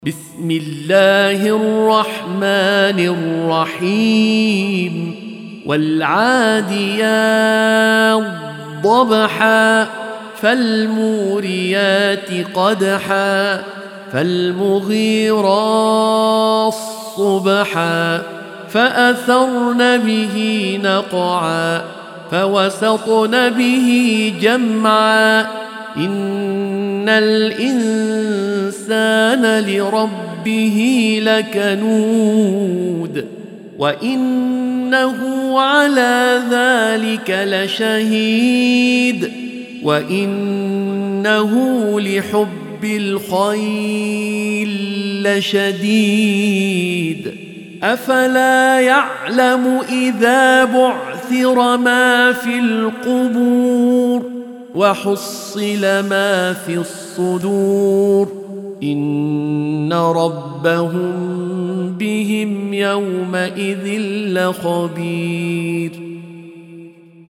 بسم الله الرحمن الرحيم والعاديات ضبحا فالموريات قدحا فالمغيرات صبحا فأثرن به نقعا فوسطن به جمعا إن الإنسان لربه لكنود وإنه على ذلك لشهيد وإنه لحب الخير لشديد أفلا يعلم إذا بعثر ما في القبور وحصل ما في الصدور إن ربهم بهم يومئذ لخبير